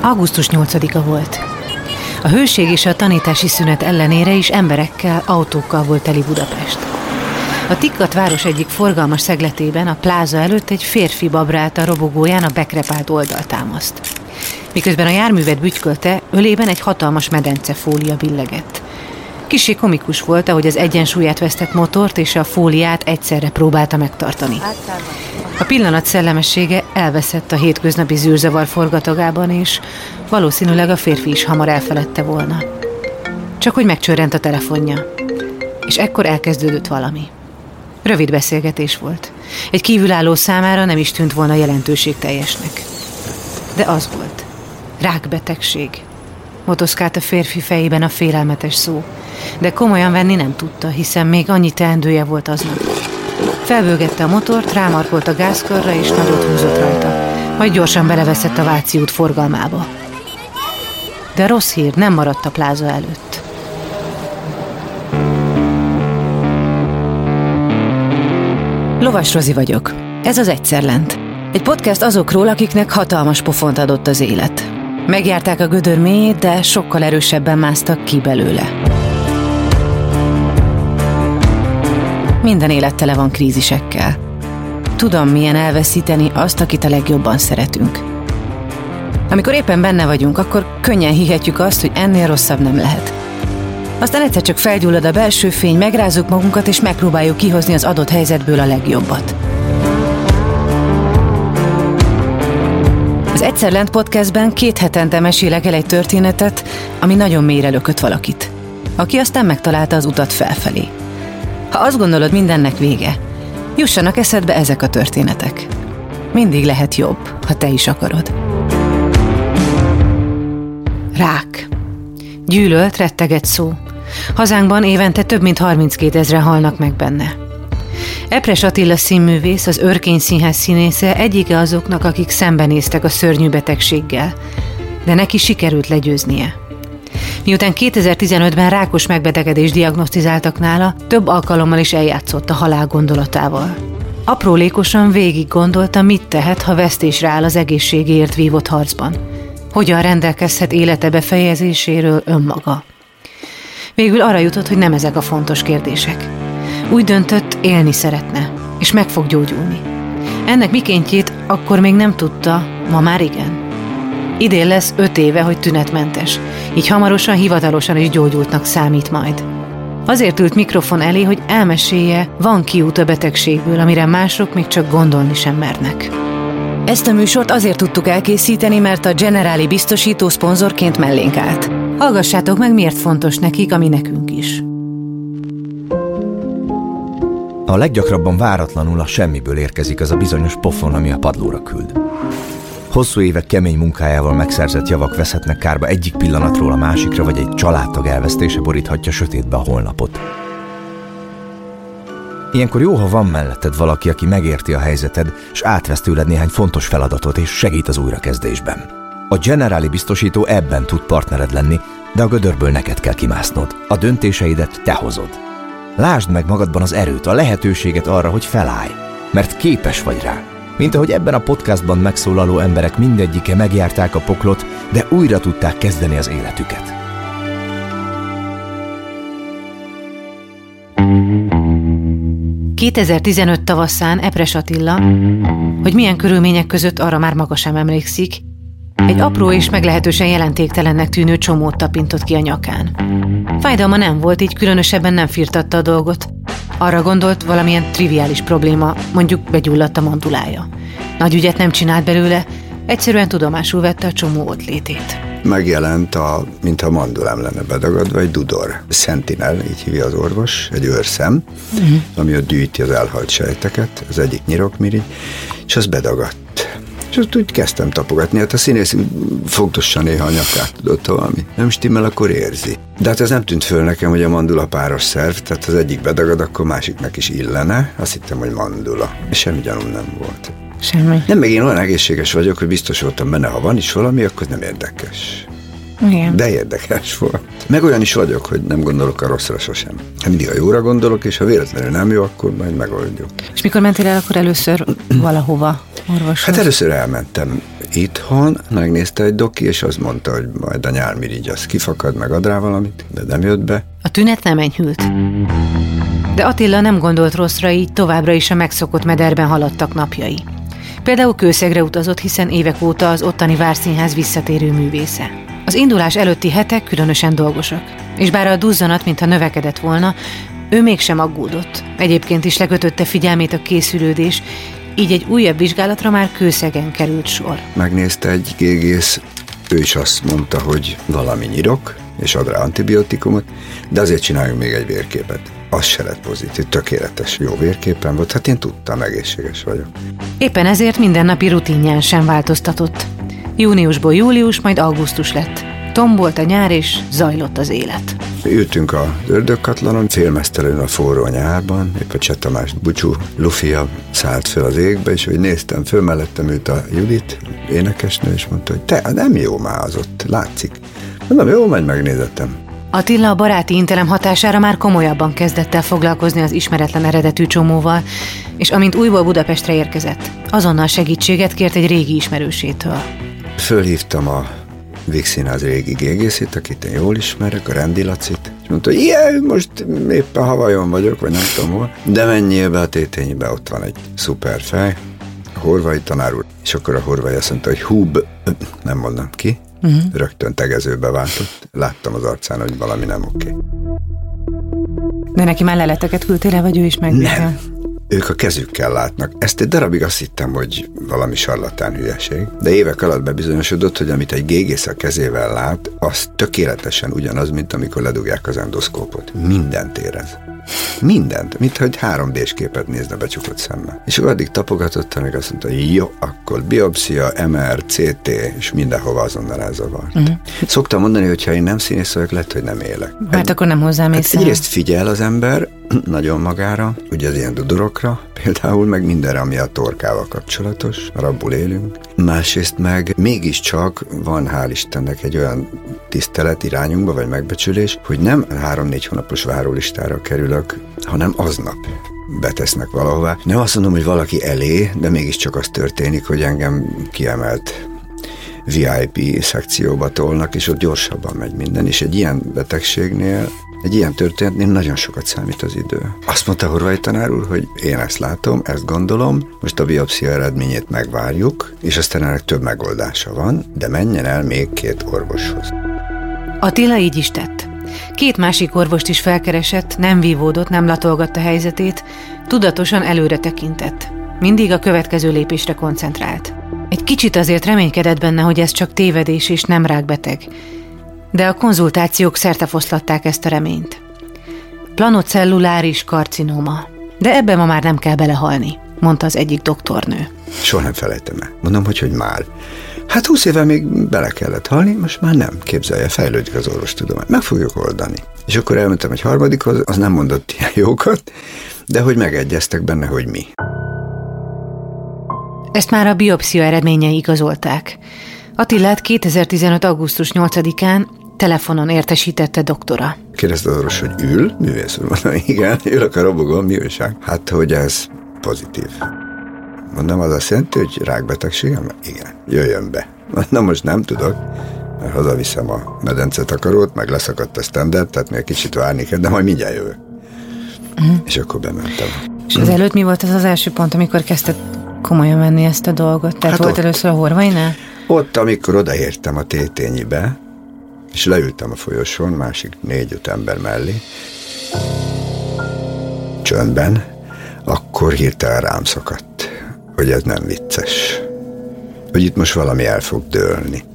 Augusztus 8-a volt. A hőség és a tanítási szünet ellenére is emberekkel, autókkal volt teli Budapest. A Tikkat város egyik forgalmas szegletében, a pláza előtt egy férfi babrált a robogóján a bekrepált oldaltámaszt. Miközben a járművet bütykölte, ölében egy hatalmas medencefólia billegett. Kissé komikus volt, ahogy az egyensúlyát vesztett motort és a fóliát egyszerre próbálta megtartani. A pillanat szellemessége elveszett a hétköznapi zűrzavar forgatagában, és valószínűleg a férfi is hamar elfeledte volna. Csak hogy megcsörrent a telefonja, és ekkor elkezdődött valami. Rövid beszélgetés volt. Egy kívülálló számára nem is tűnt volna jelentőségteljesnek. De az volt. Rákbetegség. Motoszkált a férfi fejében a félelmetes szó, de komolyan venni nem tudta, hiszen még annyi teendője volt aznap. Felbőgette a motort, rámarkolt a gázkarra és nagyot húzott rajta, majd gyorsan beleveszett a Váci út forgalmába. De a rossz hír nem maradt a pláza előtt. Lovas Rozi vagyok. Ez az Egyszer Lent. Egy podcast azokról, akiknek hatalmas pofont adott az élet. Megjárták a gödör mélyét, de sokkal erősebben másztak ki belőle. Minden élet tele van krízisekkel. Tudom, milyen elveszíteni azt, akit a legjobban szeretünk. Amikor éppen benne vagyunk, akkor könnyen hihetjük azt, hogy ennél rosszabb nem lehet. Aztán egyszer csak felgyullad a belső fény, megrázzuk magunkat, és megpróbáljuk kihozni az adott helyzetből a legjobbat. Az Egyszer Lent podcastben 2 hetente mesélek el egy történetet, ami nagyon mélyre lökött valakit, aki aztán megtalálta az utat felfelé. Ha azt gondolod, mindennek vége, jussanak eszedbe ezek a történetek. Mindig lehet jobb, ha te is akarod. Rák. Gyűlölt, retteget szó. Hazánkban évente több mint 32 000 halnak meg benne. Epres Attila színművész, az Örkény Színház színésze egyike azoknak, akik szembenéztek a szörnyű betegséggel, de neki sikerült legyőznie. Miután 2015-ben rákos megbetegedést diagnosztizáltak nála, több alkalommal is eljátszott a halál gondolatával. Aprólékosan végig gondolta, mit tehet, ha vesztésre áll az egészségéért vívott harcban. Hogyan rendelkezhet élete befejezéséről önmaga. Végül arra jutott, hogy nem ezek a fontos kérdések. Úgy döntött, élni szeretne, és meg fog gyógyulni. Ennek mikéntjét akkor még nem tudta, ma már igen. Idén lesz 5 éve, hogy tünetmentes, így hamarosan hivatalosan is gyógyultnak számít majd. Azért ült mikrofon elé, hogy elmesélje, van kiút a betegségből, amire mások még csak gondolni sem mernek. Ezt a műsort azért tudtuk elkészíteni, mert a Generali biztosító szponzorként mellénk állt. Hallgassátok meg, miért fontos nekik, ami nekünk is. A leggyakrabban váratlanul a semmiből érkezik az a bizonyos pofon, ami a padlóra küld. Hosszú évek kemény munkájával megszerzett javak veszhetnek kárba egyik pillanatról a másikra, vagy egy családtag elvesztése boríthatja sötétbe a holnapot. Ilyenkor jó, ha van melletted valaki, aki megérti a helyzeted, és átvesz tőled néhány fontos feladatot, és segít az újrakezdésben. A Generali biztosító ebben tud partnered lenni, de a gödörből neked kell kimásznod. A döntéseidet te hozod. Lásd meg magadban az erőt, a lehetőséget arra, hogy felállj, mert képes vagy rá. Mint ahogy ebben a podcastban megszólaló emberek mindegyike megjárták a poklot, de újra tudták kezdeni az életüket. ...2015 tavaszán Epres Attila, hogy milyen körülmények között, arra már maga sem emlékszik, egy apró és meglehetősen jelentéktelennek tűnő csomót tapintott ki a nyakán. Fájdalma nem volt, így különösebben nem firtatta a dolgot. Arra gondolt, valamilyen triviális probléma, mondjuk begyulladt a mandulája. Nagy ügyet nem csinált belőle, egyszerűen tudomásul vette a csomó ott létét. Megjelent, mintha mandulám lenne bedagadva, egy dudor. Sentinel, így hívja az orvos, egy őrszem, ami ott gyűjti az elhalt sejteket, az egyik nyirokmirigy, és az bedagadt. És azt úgy kezdtem tapogatni, hát a színész fogdossa néha a nyakát, tudott, ha valami nem stimmel, akkor érzi. De hát ez nem tűnt föl nekem, hogy a mandula páros szerv, tehát az egyik bedagad, akkor másiknak is illene. Azt hittem, hogy mandula. És semmi gyanúm nem volt. Semmi. Nem, meg én olyan egészséges vagyok, hogy biztos voltam benne, ha van is valami, akkor nem érdekes. Igen. De érdekes volt. Meg olyan is vagyok, hogy nem gondolok a rosszra sosem. Mindig a jóra gondolok, és ha véletlenül nem jó, akkor majd megoldjuk. És mikor mentél el akkor először valahova orvoshoz? Hát először elmentem itthon megnézte egy doki, és azt mondta, hogy majd a nyálmirigy az kifakad, meg ad rá valamit, de nem jött be. A tünet nem enyhült. De Attila nem gondolt rosszra, így továbbra is a megszokott mederben haladtak napjai. Például Kőszegre utazott, hiszen évek óta az ottani Várszínház visszatérő művésze. Az indulás előtti hetek különösen dolgosak, és bár a duzzanat mintha növekedett volna, ő mégsem aggódott. Egyébként is lekötötte figyelmét a készülődés, így egy újabb vizsgálatra már Kőszegen került sor. Megnézte egy gégész, ő is azt mondta, hogy valami nyirok, és ad rá antibiotikumot, de azért csináljunk még egy vérképet. Az se lett pozitív, tökéletes, jó vérképen volt, hát én tudtam, egészséges vagyok. Éppen ezért mindennapi rutinján sem változtatott. Júniusból július, majd augusztus lett. Tombolt a nyár, és zajlott az élet. Ültünk a ördögkatlanon, félmeztelenül a forró nyárban, épp a Cseh Tamás búcsú lufia szállt föl az égbe, és hogy néztem föl, mellettem ült a Judit, énekesnő, és mondta, hogy te, nem jó már az ott, látszik. Mondom, jó, majd megnézettem. Attila a baráti intelem hatására már komolyabban kezdett el foglalkozni az ismeretlen eredetű csomóval, és amint újból Budapestre érkezett, azonnal segítséget kért egy régi ismerősétől. Fölhívtam a Víg Színház régi gégészét, akit én jól ismerek, a Rendi Lacit, és mondta, hogy ilyen, most éppen Havajon vagyok, vagy nem tudom hol, de menjél be a Tétényibe, ott van egy szuper fej, a Horvai tanár úr, és akkor a Horvai azt mondta, hogy nem mondom ki, rögtön tegezőbe váltott, láttam az arcán, hogy valami nem oké. De neki már leleteket küldtél, vagy ő is megbírta? Nem. Ők a kezükkel látnak. Ezt egy darabig azt hittem, hogy valami sarlatán hülyeség. De évek alatt bebizonyosodott, hogy amit egy gégész a kezével lát, az tökéletesen ugyanaz, mint amikor ledugják az endoszkópot. Mindent érez. Mindent, mintha egy 3D-s képet nézne becsukott szemmel. És addig tapogatott, amíg azt mondta, hogy jó, akkor biopszia, MR, CT, és mindenhova azonnal elzavart. Szoktam mondani, hogy ha én nem színész vagyok, lehet, hogy nem élek. Hát akkor nem hozzám észre. Egyrészt figyel az ember nagyon magára, ugye az ilyen dudorokra, például meg mindenre, ami a torkával kapcsolatos, mert abból élünk. Másrészt meg mégiscsak van, hál' Istennek, egy olyan tisztelet irányunkba, vagy megbecsülés, hogy nem 3-4 hónapos várólistára kerülök, hanem aznap betesznek valahová. Nem azt mondom, hogy valaki elé, de mégiscsak az történik, hogy engem kiemelt VIP szekcióba tolnak, és ott gyorsabban megy minden, és egy ilyen betegségnél, egy ilyen történetnél nagyon sokat számít az idő. Azt mondta Horvai tanár úr, hogy én ezt látom, ezt gondolom, most a biopszia eredményét megvárjuk, és aztán ennek több megoldása van, de menjen el még 2 orvoshoz. Attila így is tett. 2 másik orvost is felkeresett, nem vívódott, nem latolgatta helyzetét, tudatosan előre tekintett. Mindig a következő lépésre koncentrált. Egy kicsit azért reménykedett benne, hogy ez csak tévedés és nem rákbeteg. De a konzultációk szertefoszlatták ezt a reményt. Planocelluláris karcinóma. De ebbe ma már nem kell belehalni, mondta az egyik doktornő. Soha nem felejtem el. Mondom, hogy már. Hát 20 éve még bele kellett halni, most már nem. Képzelje, fejlődik az orvostudomány. Meg fogjuk oldani. És akkor elmentem egy harmadikhoz, az nem mondott ilyen jókat, de hogy megegyeztek benne, hogy mi. Ezt már a biopszia eredményei igazolták. Attilát 2015. augusztus 8-án telefonon értesítette doktora. Kérdezte az orvos, hogy ül? Művész úr, mondom, igen, ülök a robogon, mi újság? Hát, hogy ez pozitív. Mondom, az azt jelenti, hogy rákbetegségem? Igen, jöjjön be. Na most nem tudok, mert hazaviszem a medencetakarót, meg leszakadt a stand-up, tehát még kicsit várni kell, de majd mindjárt jövök. És akkor bementem. És az előtt mi volt az első pont, amikor kezdted komolyan venni ezt a dolgot? Tehát Hát volt ott. először a Horvainál? Ott, amikor odaértem a Tétényibe, és leültem a folyosón, másik 4-5 ember mellé, csöndben, akkor hirtelen rám szakadt, hogy ez nem vicces. Hogy itt most valami el fog dőlni.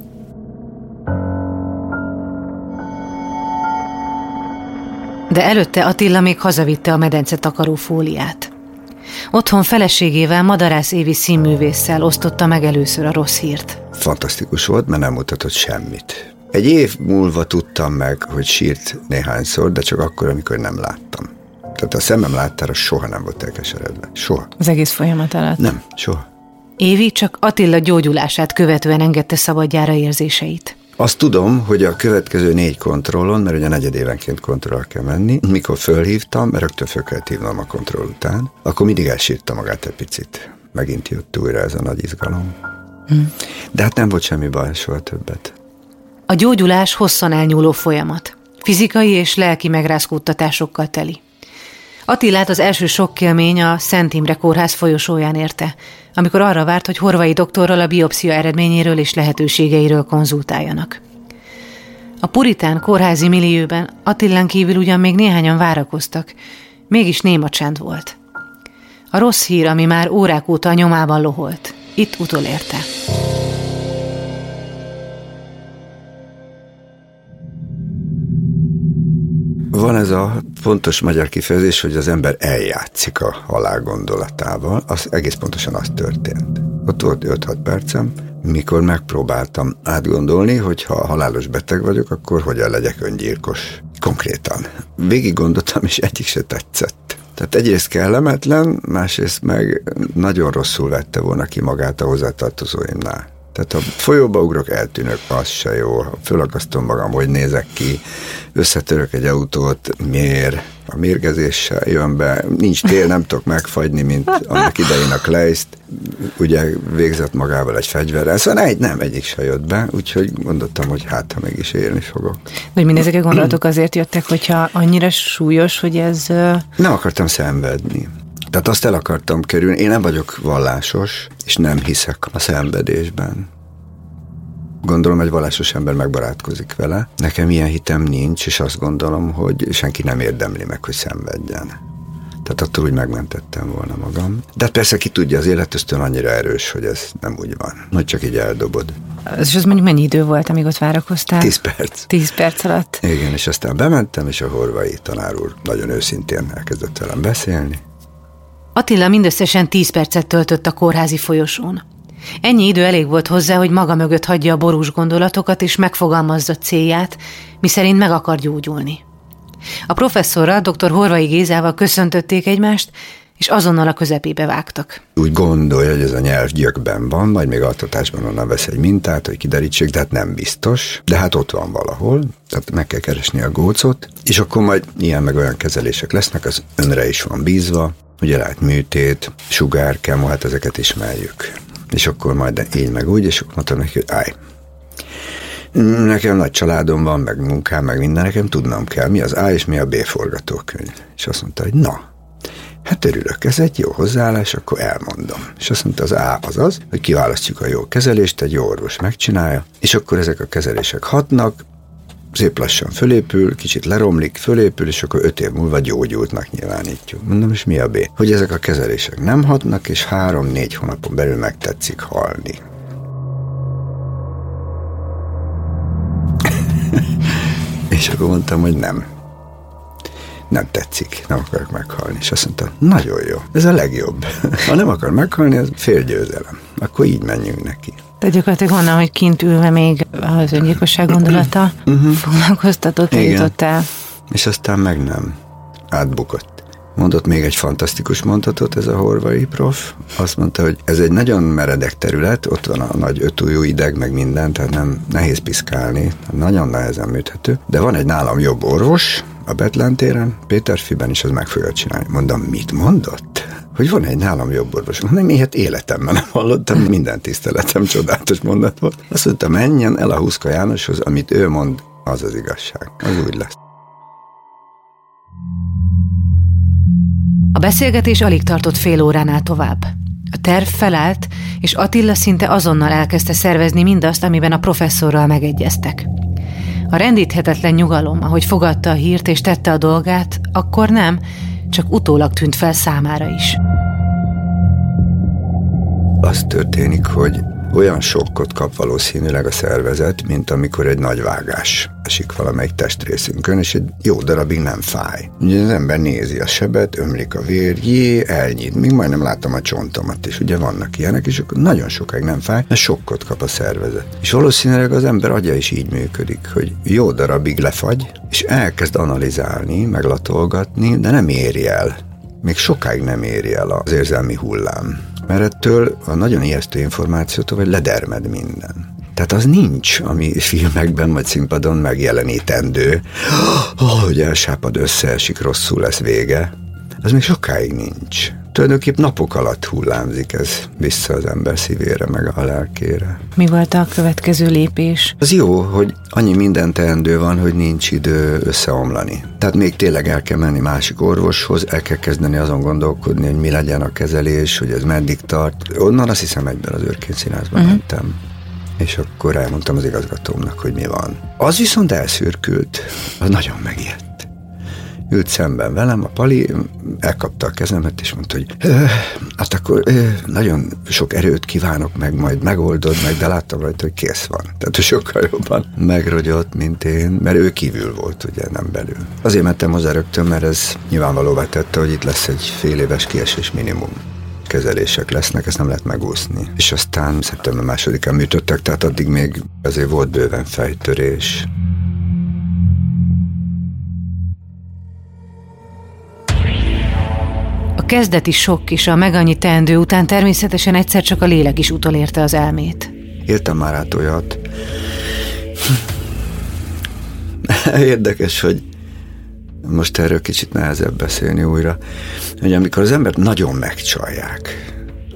De előtte Attila még hazavitte a medence takaró fóliát. Otthon feleségével, Madarász Évi színművésszel osztotta meg először a rossz hírt. Fantasztikus volt, mert nem mutatott semmit. Egy év múlva tudtam meg, hogy sírt néhányszor, de csak akkor, amikor nem láttam. Tehát a szemem láttára soha nem volt elkeseredve. Soha. Az egész folyamat alatt? Nem, soha. Évi csak Attila gyógyulását követően engedte szabadjára érzéseit. Azt tudom, hogy a következő 4 kontrollon, mert ugye 4 évenként kontrollra kell menni, mikor fölhívtam, mert rögtön föl kellett hívnom a kontroll után, akkor mindig elsírta magát egy picit. Megint jött újra ez a nagy izgalom. De hát nem volt semmi baj, soha többet. A gyógyulás hosszan elnyúló folyamat. Fizikai és lelki megrázkódtatásokkal teli. Attilát az első sokkélmény a Szent Imre Kórház folyosóján érte, amikor arra várt, hogy Horvai doktorral a biopszia eredményéről és lehetőségeiről konzultáljanak. A puritán kórházi millióben Attilán kívül ugyan még néhányan várakoztak, mégis néma csend volt. A rossz hír, ami már órák óta a nyomában loholt, itt utolérte. Van ez a pontos magyar kifejezés, hogy az ember eljátszik a halál gondolatával. Az egész pontosan az történt. Ott volt 5-6 percem, mikor megpróbáltam átgondolni, hogy ha halálos beteg vagyok, akkor hogyan legyek öngyilkos. Konkrétan. Végig gondoltam, és egyik se tetszett. Tehát egyrészt kellemetlen, másrészt meg nagyon rosszul vette volna ki magát a hozzátartozóimnál. Tehát ha folyóba ugrok, eltűnök, az se jó. Ha fölakasztom magam, hogy nézek ki, összetörök egy autót, mér, a mérgezéssel jön be, nincs tél, nem tudok megfagyni, mint annak idején a Kleist, ugye végzett magával egy fegyverrel, szóval egyik se jött be, úgyhogy gondoltam, hogy hát, ha mégis élni fogok. Vagy mindezek a gondolatok azért jöttek, hogyha annyira súlyos, hogy ez... Nem akartam szenvedni. Tehát azt el akartam kerülni, én nem vagyok vallásos, és nem hiszek a szenvedésben. Gondolom, egy vallásos ember megbarátkozik vele. Nekem ilyen hitem nincs, és azt gondolom, hogy senki nem érdemli meg, hogy szenvedjen. Tehát attól úgy megmentettem volna magam. De persze ki tudja, az életösztön annyira erős, hogy ez nem úgy van, hogy csak így eldobod. És az mondjuk mennyi idő volt, amíg ott várakoztál? 10 perc. 10 perc alatt? Igen, és aztán bementem, és a Horvai tanár úr nagyon őszintén elkezdett velem beszélni. Attila mindösszesen 10 percet töltött a kórházi folyosón. Ennyi idő elég volt hozzá, hogy maga mögött hagyja a borús gondolatokat és megfogalmazza célját, miszerint meg akar gyógyulni. A professzorral, dr. Horvai Gézával köszöntötték egymást, és azonnal a közepébe vágtak. Úgy gondolja, hogy ez a nyelv gyökben van, majd még altatásban onnan vesz egy mintát, hogy kiderítsék, de hát nem biztos, de hát ott van valahol, tehát meg kell keresni a gócot, és akkor majd ilyen meg olyan kezelések lesznek, az önre is van bízva, ugye lehet műtét, sugárkemó, hát ezeket ismerjük. És akkor majd így meg úgy, és akkor mondtam neki, hogy állj. Nekem nagy családom van, meg munkám, meg minden, nekem tudnom kell, mi az A és mi a B forgatókönyv. És azt mondta, hogy na, hát örülök, ez egy jó hozzáállás, akkor elmondom. És azt mondta, az A az, hogy kiválasztjuk a jó kezelést, egy jó orvos megcsinálja, és akkor ezek a kezelések hatnak, szép lassan fölépül, kicsit leromlik, fölépül, és akkor 5 év múlva gyógyultnak nyilvánítjuk. Mondom, és mi a B? Hogy ezek a kezelések nem hatnak, és 3-4 hónapon belül megtetszik halni. És akkor mondtam, hogy nem tetszik, nem akarok meghalni. És azt mondta, nagyon jó, ez a legjobb. Ha nem akar meghalni, ez fél győzelem. Akkor így menjünk neki. Tehát gyakorlatilag onnan, hogy kint ülve még az öngyilkosság gondolata foglalkoztatott, eljutottál. És aztán meg nem. Átbukott. Mondott még egy fantasztikus mondatot ez a Horvai prof. Azt mondta, hogy ez egy nagyon meredek terület, ott van a nagy 5 ujjú ideg, meg minden, tehát nem nehéz piszkálni, nagyon nehezen műthető. De van egy nálam jobb orvos a Bethlen téren, Péterfiben is, az meg fogja csinálni. Mondom, mit mondott? Hogy van egy nálam jobb orvos. Nem, ilyet életemben nem hallottam, minden tiszteletem, csodálatos mondat volt. Azt mondta, menjen el a Huszka Jánoshoz, amit ő mond, az az igazság. Az úgy lesz. A beszélgetés alig tartott fél óránál tovább. A terv felállt, és Attila szinte azonnal elkezdte szervezni mindazt, amiben a professzorral megegyeztek. A rendíthetetlen nyugalom, ahogy fogadta a hírt és tette a dolgát, akkor nem, csak utólag tűnt fel számára is. Az történik, hogy olyan sokkot kap valószínűleg a szervezet, mint amikor egy nagy vágás esik valamelyik testrészünkön, és egy jó darabig nem fáj. Ugye az ember nézi a sebet, ömlik a vér, elnyit, még majdnem látom a csontomat is, ugye vannak ilyenek, és akkor nagyon sokáig nem fáj, mert sokkot kap a szervezet. És valószínűleg az ember agya is így működik, hogy jó darabig lefagy, és elkezd analizálni, meglatolgatni, de nem éri el. Még sokáig nem éri el az érzelmi hullám. Mert ettől a nagyon ijesztő információtól, hogy ledermed minden. Tehát az nincs, ami filmekben vagy színpadon megjelenítendő, hogy elsápad, összeesik, rosszul lesz vége. Az még sokáig nincs. tulajdonképp napok alatt hullámzik ez vissza az ember szívére, meg a lelkére. Mi volt a következő lépés? Az jó, hogy annyi minden teendő van, hogy nincs idő összeomlani. Tehát még tényleg el kell menni másik orvoshoz, el kell kezdeni azon gondolkodni, hogy mi legyen a kezelés, hogy ez meddig tart. Onnan azt hiszem egyben az Örkény Színházba mentem. És akkor elmondtam az igazgatómnak, hogy mi van. Az viszont elszürkült, az nagyon megijedt. Ült szemben velem, a Pali elkapta a kezemet, és mondta, hogy hát akkor nagyon sok erőt kívánok meg, majd megoldod meg, de láttam rajta, hogy kész van. Tehát sokkal jobban megrogyott, mint én, mert ő kívül volt, ugye, nem belül. Azért mentem hozzá rögtön, mert ez nyilvánvalóvá tette, hogy itt lesz egy fél éves kiesés minimum. Kezelések lesznek, ezt nem lehet megúszni. És aztán szeptember 2-án műtöttek, tehát addig még azért volt bőven fejtörés. A kezdeti sokk és a megannyi teendő után természetesen egyszer csak a lélek is utolérte az elmét. Éltem már át olyat. Érdekes, hogy most erről kicsit nehezebb beszélni újra, hogy amikor az embert nagyon megcsalják,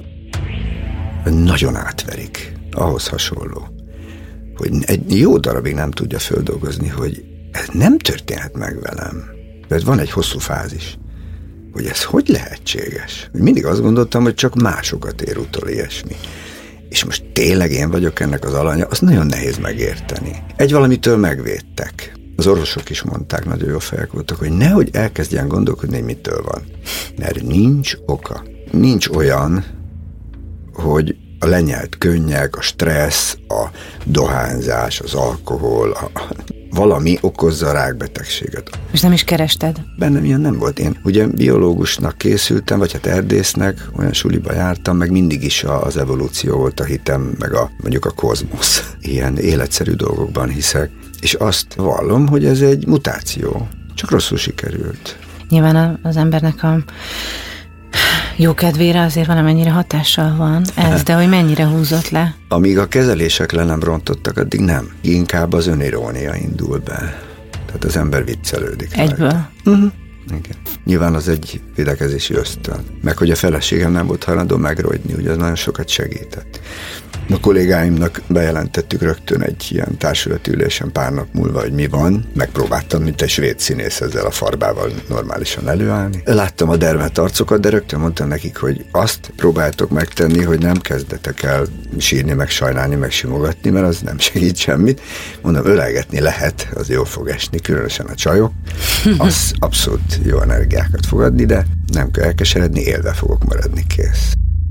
nagyon átverik, ahhoz hasonló, hogy egy jó darabig nem tudja földolgozni, hogy ez nem történhet meg velem. Mert van egy hosszú fázis, hogy ez hogy lehetséges. Mindig azt gondoltam, hogy csak másokat ér utol ilyesmi. És most tényleg én vagyok ennek az alanya, azt nagyon nehéz megérteni. Egy valamitől megvédtek. Az orvosok is mondták, nagyon jó fejek voltak, hogy nehogy elkezdjen gondolkodni, hogy mitől van. Mert nincs oka. Nincs olyan, hogy a lenyelt könnyek, a stressz, a dohányzás, az alkohol, valami okozza a rákbetegséget. És nem is kerested? Bennem ilyen nem volt. Én ugye biológusnak készültem, vagy hát erdésznek, olyan suliba jártam, meg mindig is az evolúció volt a hitem, meg mondjuk a kozmosz. Ilyen életszerű dolgokban hiszek. És azt vallom, hogy ez egy mutáció. Csak rosszul sikerült. Nyilván az embernek a jó kedvére azért valamennyire hatással van ez, de hogy mennyire húzott le? Amíg a kezelések le nem rontottak, addig nem. Inkább az önirónia indul be. Tehát az ember viccelődik. Egyből? Igen. Nyilván az egy védekezési ösztön. Meg hogy a feleségem nem volt hajlandó megrogyni, ugye az nagyon sokat segített. A kollégáimnak bejelentettük rögtön egy ilyen társulati ülésen pár nap múlva, hogy mi van. Megpróbáltam, mint egy svéd színész ezzel a farbával normálisan előállni. Láttam a dermedt arcokat, de rögtön mondtam nekik, hogy azt próbáltok megtenni, hogy nem kezdetek el sírni, meg sajnálni, meg simogatni, mert az nem segít semmit. Mondom, ölelgetni lehet, az jól fog esni, különösen a csajok. Az abszolút jó energiákat fog adni, de nem kell elkeseredni, élve fogok maradni, kész.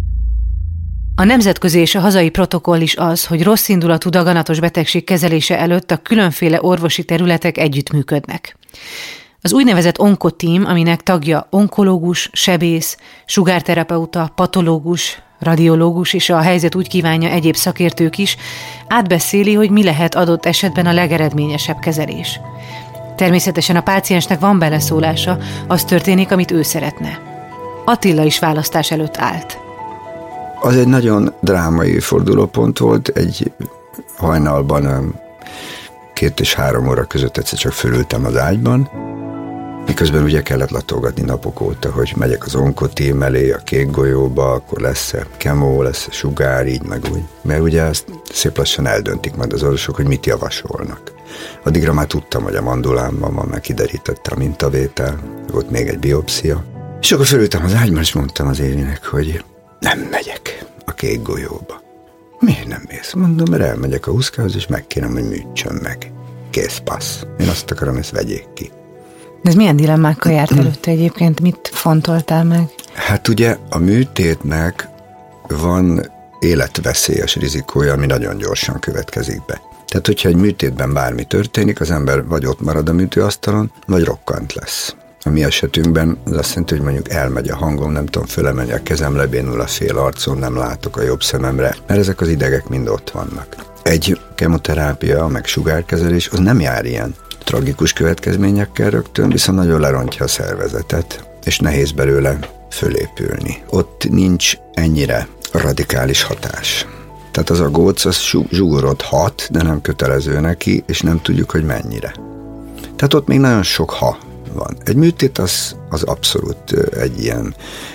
A nemzetközi és a hazai protokoll is az, hogy rosszindulatú daganatos betegség kezelése előtt a különféle orvosi területek együttműködnek. Az úgynevezett onkotím, aminek tagja onkológus, sebész, sugárterapeuta, patológus, radiológus és a helyzet úgy kívánja egyéb szakértők is, átbeszéli, hogy mi lehet adott esetben a legeredményesebb kezelés. Természetesen a páciensnek van beleszólása, az történik, amit ő szeretne. Attila is választás előtt állt. Az egy nagyon drámai fordulópont volt, egy hajnalban 2 és 3 óra között egyszer csak fölültem az ágyban, miközben ugye kellett latolgatni napok óta, hogy megyek az onkotím elé, a Kék Golyóba, akkor lesz-e kemó, lesz-e sugár, így meg úgy. Mert ugye ezt szép lassan eldöntik majd az orvosok, hogy mit javasolnak. Addigra már tudtam, hogy a mandulámban van, meg kiderítette a mintavétel, volt még egy biopszia. És akkor fölültem az ágyban, és mondtam az Évinek, hogy nem megyek a Kék Golyóba. Miért nem mész? Mondom, mert elmegyek a Huszkához, és megkérem, hogy műtsön meg. Kész, passz. Én azt akarom, ezt vegyék ki. De ez milyen dilemmákkal járt előtte egyébként? Mit fontoltál meg? Hát ugye a műtétnek van életveszélyes rizikója, ami nagyon gyorsan következik be. Tehát, hogyha egy műtétben bármi történik, az ember vagy ott marad a műtőasztalon, vagy rokkant lesz. A mi esetünkben az azt jelenti, hogy mondjuk elmegy a hangom, nem tudom fölemelni a kezem, lebénul a fél arcom, nem látok a jobb szememre, mert ezek az idegek mind ott vannak. Egy kemoterápia, meg sugárkezelés, az nem jár ilyen tragikus következményekkel rögtön, viszont nagyon lerontja a szervezetet, és nehéz belőle fölépülni. Ott nincs ennyire radikális hatás. Tehát az a góc, az zsugorodhat, de nem kötelező neki, és nem tudjuk, hogy mennyire. Tehát ott még nagyon sok ha van. Egy műtét az abszolút egy ilyen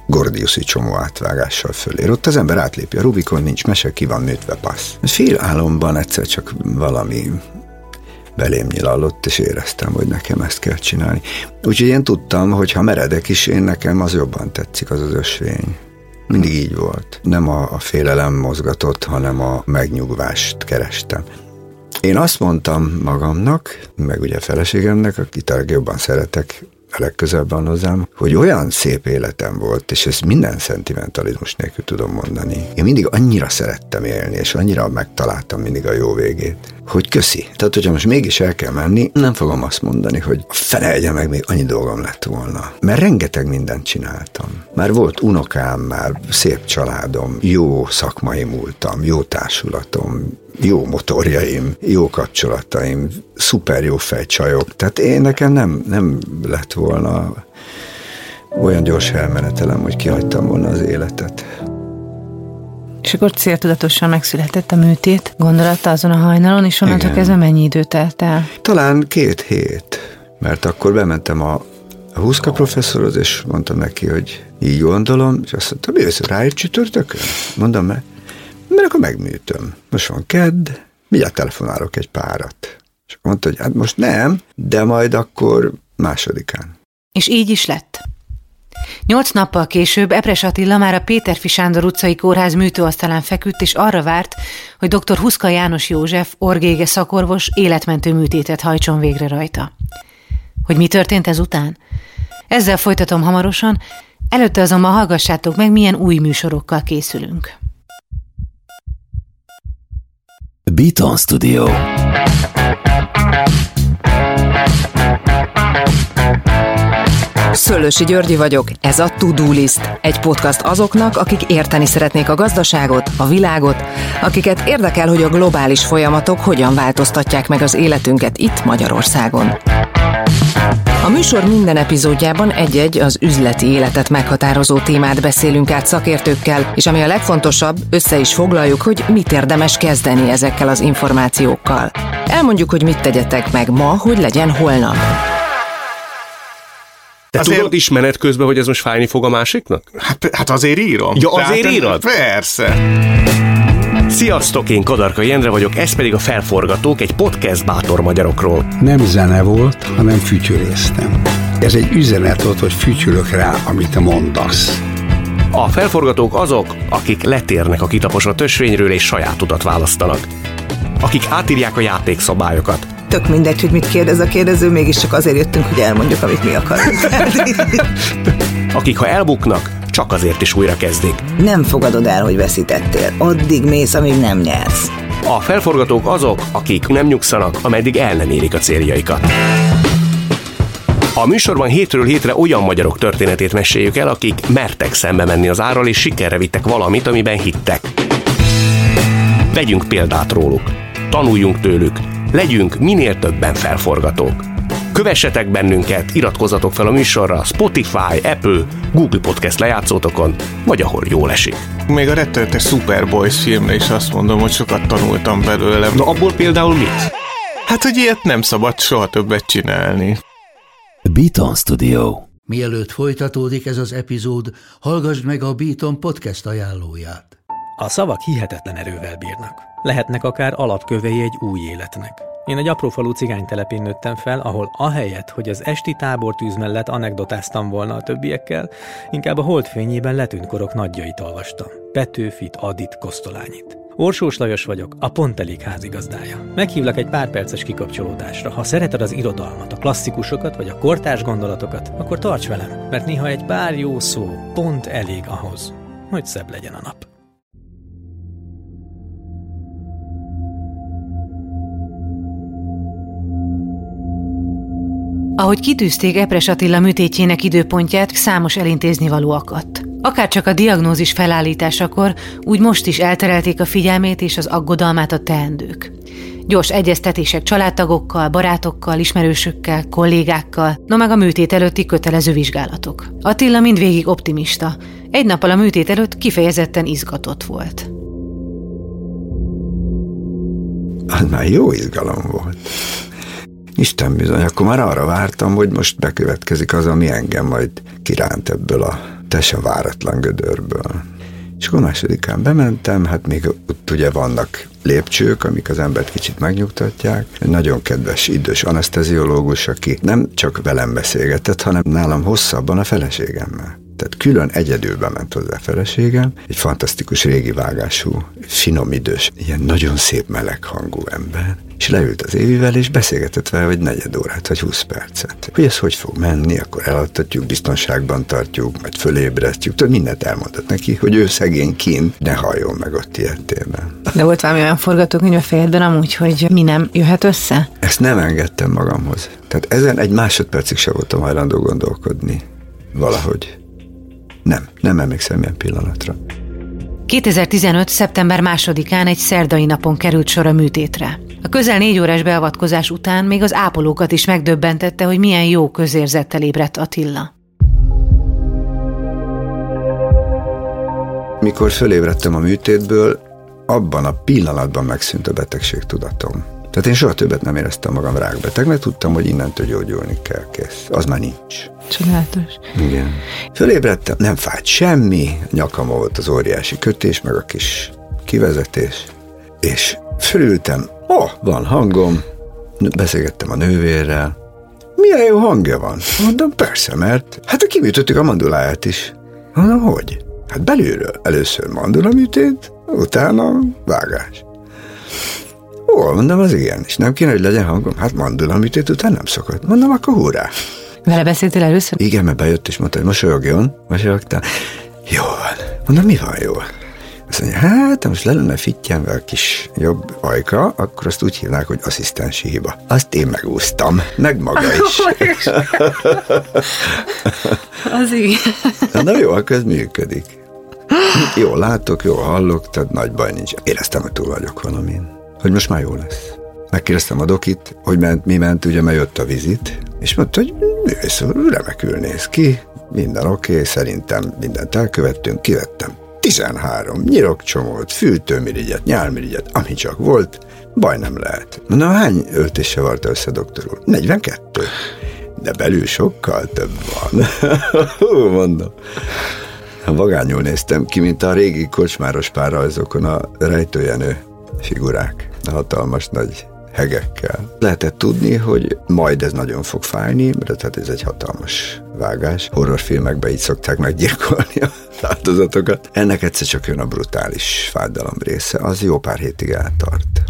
gordiuszi csomó átvágással fölér. Ott az ember átlépi a Rubikon, nincs mese, ki van műtve, passz. Fél álomban egyszer csak valami belém nyilallott, és éreztem, hogy nekem ezt kell csinálni. Úgyhogy én tudtam, hogy ha meredek is, nekem az jobban tetszik, az ösvény. Mindig így volt. Nem a félelem mozgatott, hanem a megnyugvást kerestem. Én azt mondtam magamnak, meg ugye a feleségemnek, akit a legjobban szeretek, a legközelebb van hozzám, hogy olyan szép életem volt, és ezt minden szentimentalizmus nélkül tudom mondani. Én mindig annyira szerettem élni, és annyira megtaláltam mindig a jó végét, hogy köszi. Tehát, hogyha most mégis el kell menni, nem fogom azt mondani, hogy felejtje meg, még annyi dolgom lett volna. Mert rengeteg mindent csináltam. Már volt unokám, már szép családom, jó szakmai múltam, jó társulatom, jó motorjaim, jó kapcsolataim, szuper jó fejcsajok. Tehát nekem nem lett volna olyan gyors elmenetelem, hogy kihagytam volna az életet. És akkor céltudatosan megszületett a műtét gondolata azon a hajnalon, és onnantól kezdve mennyi idő telt el? Talán 2 hét, mert akkor bementem a Huszka professzorhoz, és mondtam neki, hogy így gondolom, és azt mondta, mi jössz ráért csütörtökön? Mondom meg, mert akkor megműtöm. Most van kedd, mindjárt telefonálok egy párat. És akkor mondta, hogy hát most nem, de majd akkor 2-án. És így is lett. 8 nappal később Epres Attila már a Péterfi Sándor utcai kórház műtőasztalán feküdt, és arra várt, hogy dr. Huszka János József, orgége szakorvos életmentő műtétet hajtson végre rajta. Hogy mi történt ezután? Ezzel folytatom hamarosan, előtte azonban hallgassátok meg, milyen új műsorokkal készülünk. Beaton Studio. Szöllősi Györgyi vagyok, ez a To-Do List, egy podcast azoknak, akik érteni szeretnék a gazdaságot, a világot, akiket érdekel, hogy a globális folyamatok hogyan változtatják meg az életünket itt Magyarországon. A műsor minden epizódjában egy-egy az üzleti életet meghatározó témát beszélünk át szakértőkkel, és ami a legfontosabb, össze is foglaljuk, hogy mit érdemes kezdeni ezekkel az információkkal. Elmondjuk, hogy mit tegyetek meg ma, hogy legyen holnap. Te tudod is menet közben, hogy ez most fájni fog a másiknak? Hát azért írom. Ja, azért írod? Persze. Sziasztok, én Kadarkai Endre vagyok, ez pedig a Felforgatók, egy podcast bátor magyarokról. Nem zene volt, hanem fütyüléztem. Ez egy üzenet volt, hogy fütyülök rá, amit te mondasz. A Felforgatók azok, akik letérnek a kitaposott ösvényről és saját utat választanak. Akik átírják a játékszabályokat. Tök mindegy, hogy mit kérdez a kérdező, mégiscsak azért jöttünk, hogy elmondjuk, amit mi akarunk. Akik, ha elbuknak, csak azért is újra kezdik. Nem fogadod el, hogy veszítettél. Addig mész, amíg nem nyersz. A Felforgatók azok, akik nem nyugszanak, ameddig el nem érik a céljaikat. A műsorban hétről hétre olyan magyarok történetét meséljük el, akik mertek szembe menni az árral, és sikerre vittek valamit, amiben hittek. Vegyünk példát róluk, tanuljunk tőlük, legyünk minél többen felforgatók. Kövessetek bennünket, iratkozzatok fel a műsorra Spotify, Apple, Google Podcast lejátszótokon, vagy ahol jól esik. Még a rettenetes Superboys filmre is azt mondom, hogy sokat tanultam belőle. Na abból például mit? Hát, hogy ilyet nem szabad soha többet csinálni. Beaton Studio. Mielőtt folytatódik ez az epizód, hallgassd meg a Beaton podcast ajánlóját. A szavak hihetetlen erővel bírnak. Lehetnek akár alapkövei egy új életnek. Én egy aprófalu cigánytelepén nőttem fel, ahol ahelyett, hogy az esti tábortűz mellett anekdotáztam volna a többiekkel, inkább a holdfényében letűnt korok nagyjait olvastam. Petőfit, Adit, Kosztolányit. Orsós Lajos vagyok, a Pont Elég házigazdája. Meghívlak egy pár perces kikapcsolódásra. Ha szereted az irodalmat, a klasszikusokat vagy a kortárs gondolatokat, akkor tarts velem, mert néha egy pár jó szó pont elég ahhoz, hogy szebb legyen a nap. Ahogy kitűzték Epres Attila műtétjének időpontját, számos elintéznivaló akadt. Akárcsak a diagnózis felállításakor, úgy most is elterelték a figyelmét és az aggodalmát a teendők. Gyors egyeztetések családtagokkal, barátokkal, ismerősökkel, kollégákkal, no meg a műtét előtti kötelező vizsgálatok. Attila mindvégig optimista. Egy nappal a műtét előtt kifejezetten izgatott volt. Az már jó izgalom volt. Isten bizony, akkor már arra vártam, hogy most bekövetkezik az, ami engem majd kiránt ebből a teljesen váratlan gödörből. És akkor másodikán bementem, hát még ott ugye vannak lépcsők, amik az embert kicsit megnyugtatják. Egy nagyon kedves idős aneszteziológus, aki nem csak velem beszélgetett, hanem nálam hosszabban a feleségemmel. Tehát külön egyedül bement hozzá a feleségem, egy fantasztikus régi vágású, finom idős, ilyen nagyon szép meleg hangú ember. És leült az Évivel, és beszélgetett vele, vagy 4 órát, vagy 20 percet. Hogy ez hogy fog menni, akkor eladtatjuk, biztonságban tartjuk, majd fölébresztjük. Tudod, mindent elmondott neki, hogy ő szegény kint ne halljon meg ott ilyetében. De volt valami olyan forgatókönyv a fejedben amúgy, hogy mi nem jöhet össze? Ezt nem engedtem magamhoz. Tehát ezen egy másodpercig sem voltam hajlandó gondolkodni. Valahogy. Nem emlékszem ilyen pillanatra. 2015. szeptember 2-án egy szerdai napon került sor a műtétre. A közel 4 órás beavatkozás után még az ápolókat is megdöbbentette, hogy milyen jó közérzettel ébredt Attila. Mikor fölébredtem a műtétből, abban a pillanatban megszűnt a betegség tudatom. Tehát én soha többet nem éreztem magam rákbetegnek, tudtam, hogy innentől gyógyulni kell, kész. Az már nincs. Csodálatos. Igen. Fölébredtem, nem fájt semmi, nyakam volt az óriási kötés, meg a kis kivezetés, és fölültem, van hangom, beszélgettem a nővérrel, milyen jó hangja van? Mondom, persze, mert hát kiműtöttük a manduláját is. Mondom, hogy? Hát belülről. Először mandulaműtét, utána vágás. Mondom, az igen, és nem kéne, hogy legyen hangom? Hát mandulaműtét után nem szokott. Mondom, akkor hurrá. Vele beszéltél először? Igen, mert bejött és mondta, hogy mosolyogjon. Mosolyogtál. Jó van. Mondom, mi van jó? Azt mondja, hát most le lenne fittyenve a kis jobb ajka, akkor azt úgy hívnák, hogy asszisztensi hiba. Azt én megúsztam, meg maga is. Az igen. Na jó, akkor ez működik. Jól látok, jól hallok, tehát nagy baj nincs. Éreztem, hogy túl vagyok valamin. Hogy most már jó lesz. Megkérdeztem a dokit, hogy mi ment, ugye, mert jött a vizit, és mondta, hogy remekül néz ki, minden oké, szerintem mindent elkövettünk, kivettem 13 nyirokcsomót, fültőmirigyet, nyálmirigyet, ami csak volt, baj nem lehet. Mondom, hány öltéssel varta össze, doktor úr? 42. De belül sokkal több van. Mondom. Vagányul néztem ki, mint a régi kocsmáros párrajzokon a Rejtőjenő figurák, a hatalmas nagy hegekkel. Lehetett tudni, hogy majd ez nagyon fog fájni, mert hát ez egy hatalmas vágás. Horrorfilmekben így szokták meggyilkolni az áldozatokat. Ennek egyszer csak jön a brutális fájdalom része, az jó pár hétig eltart.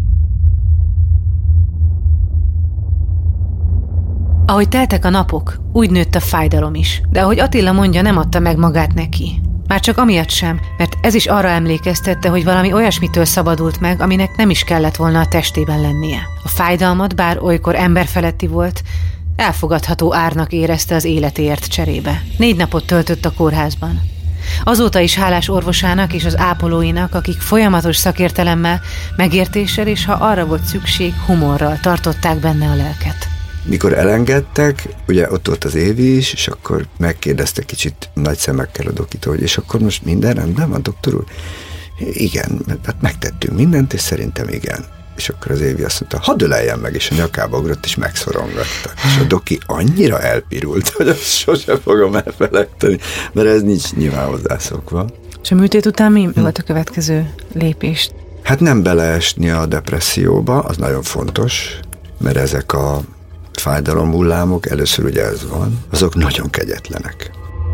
Ahogy teltek a napok, úgy nőtt a fájdalom is. De ahogy Attila mondja, nem adta meg magát neki. Már csak amiatt sem, mert ez is arra emlékeztette, hogy valami olyasmitől szabadult meg, aminek nem is kellett volna a testében lennie. A fájdalmat, bár olykor emberfeletti volt, elfogadható árnak érezte az életéért cserébe. 4 napot töltött a kórházban. Azóta is hálás orvosának és az ápolóinak, akik folyamatos szakértelemmel, megértéssel és ha arra volt szükség, humorral tartották benne a lelket. Mikor elengedtek, ugye ott volt az Évi is, és akkor megkérdezte kicsit nagy szemekkel a dokitól, hogy és akkor most minden rendben van, doktor úr? Igen, hát megtettünk mindent, és szerintem igen. És akkor az Évi azt mondta, hadd öleljen meg, és a nyakába ugrott, és megszorongatta. És a doki annyira elpirult, hogy azt sose fogom elfelejteni, mert ez nincs nyilván hozzászokva. És a műtét után mi volt a következő lépés? Hát nem beleesni a depresszióba, az nagyon fontos, mert ezek a fájdalomhullámok, először ugye ez van, azok nagyon kegyetlenek.